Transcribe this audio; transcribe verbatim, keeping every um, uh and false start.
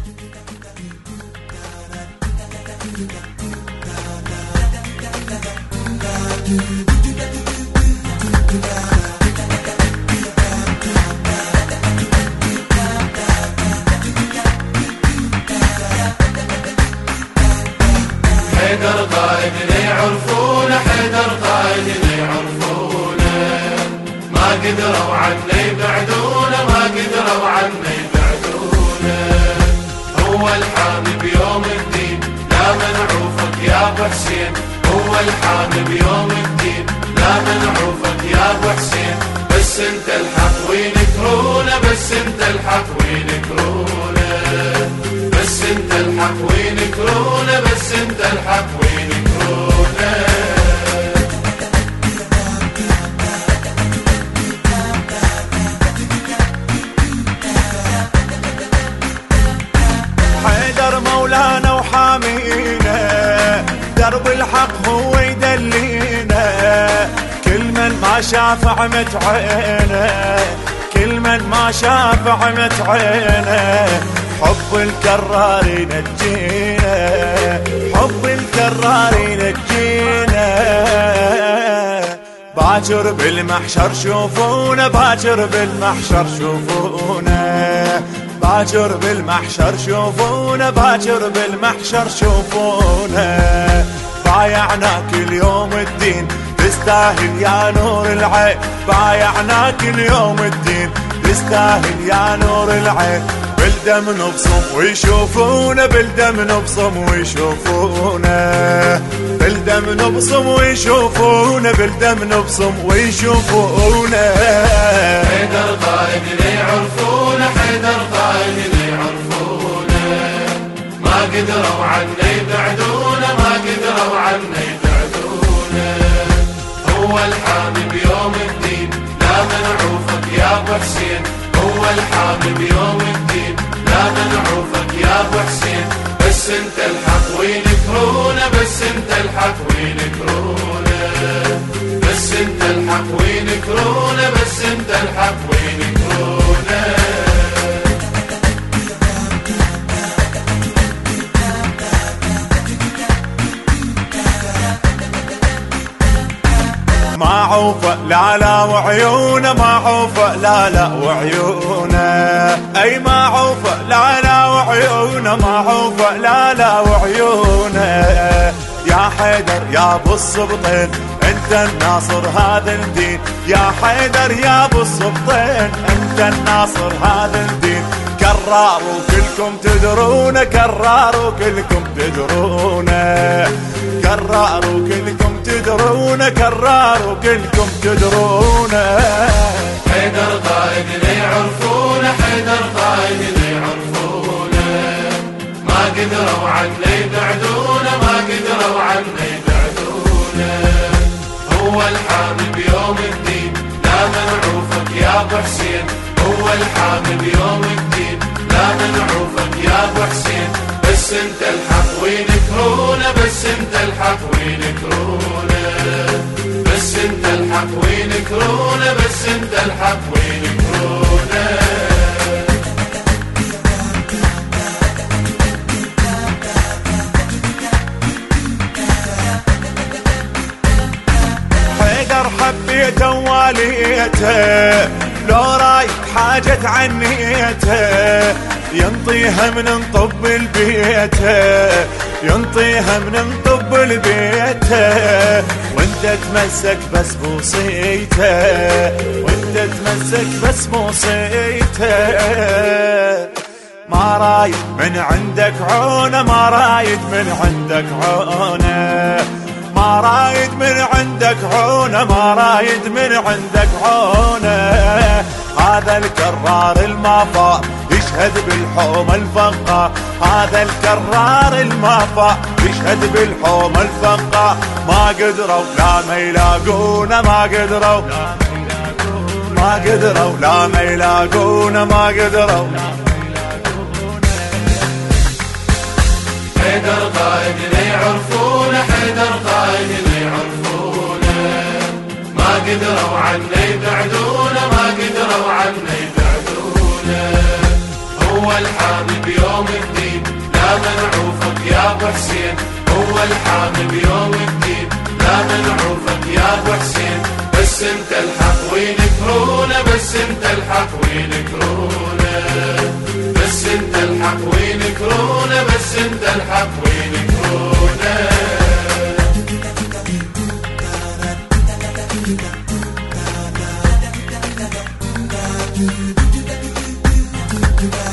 حيدر قائدنا يعرفونه، حيدر قائدنا يعرفونه، ما قدروا عنا يبعدونه، ما قدروا عنا يبعدونه. هو الحامي بيوم الدين لا منعوفك يا ابو حسين، هو الحامي بيوم الدين لا منعوفك يا ابو حسين. بس انت الحق وينكرونه، بس انت الحق وينكرونه، بس انت الحق وينكرونه، بس انت الحق وينكرونه. حيدر مولانا وحامينا، درب الحق هو يدلينا، كل من ما شاف عمت عينه، كل من ما شاف عمت عينه. حب الكرار ينجينا، حب الكرار ينجينا. باكر بالمحشر شوفونا، باكر بالمحشر شوفونا، باكر بالمحشر شوفونا، باكر بالمحشر شوفونا. بايعناك اليوم الدين تستاهل يا نور العين، بايعناك اليوم الدين تستاهل يا نور العين. بالدم نبصم ويشوفونا، بالدم نبصم ويشوفونا، بالدم نبصم ويشوفونا، بالدم نبصم ويشوفونا. حيدر قائدنا يعرفونه، حيدر قائدنا يعرفونه، ما قدروا عنا يبعدونه، ما قدروا عنا يبعدونه. هو الحامي بيوم الدين لا منعوفك يا ابو حسين، هو الحامي بيوم الدين لا منعوفك يا ابو حسين. بس انت الحق وينكرونه، بس انت الحق وينكرونه، بس انت الحق وينكرونه، بس انت الحق وينكرونه. ما عوفه لا لا وعيونه، ما عوفه لا لا وعيونه، اي ما عوفه لا لا وعيونه، ما عوفه لا لا وعيونه. يا حيدر يا ابو السبطين انت الناصر هذا الدين، يا حيدر يا ابو السبطين انت الناصر هذا الدين. كرار وكلكم تدرونه، كرار وكلكم تدرونه، كرار وكلكم تدرونه، كرار وكلكم تدرونه. حيدر قائدنا يعرفونه، حيدر قائدنا يعرفونه، ما قدروا عنا يبعدونه، ما قدروا عنا يبعدونه. هو الحامي بيوم الدين لا منعوفك يا ابو حسين، هو الحامي بيوم الدين لا منعوفك يا ابو حسين. بس انت الحق وينكرونه، بس انت الحق وينكرونه، بس انت الحق وينكرونه، بس انت الحق وينكرونه. حيدر حبيته وواليته، لو رايد حاجة عنيته، ينطيها من نطب البيته، ينطيها من نطب البيته. وانت تمسك بس بوصيته، وانت تمسك بس بوصيته. ما رايد من عندك عونه، ما رايد من عندك عونه، ما رايد من عندك عونه، ما رايد من عندك عونه. هذا الكرار المافا يشهد بالحوم الفقا، هذا الكرار المافا يشهد بالحوم الفقا. ما قدروا لا ما يلاقونا، ما قدروا ما قدروا لا ما يلاقونا، ما قدروا. حيدر قائدنا يعرفونه، حيدر قائدنا يعرفونه، ما قدروا عنا يبعدونه، ما قدروا عنا يبعدونه. هو هو الحامي بيوم الدين لا منعوفك يا ابو حسين، هو الحامي بيوم الدين لا منعوفك يا ابو حسين. بس انت الحق وينكرونه، بس انت الحق وينكرونه، بس انت الحق وينكرونه، بس انت الحق وينكرونه. Thank you.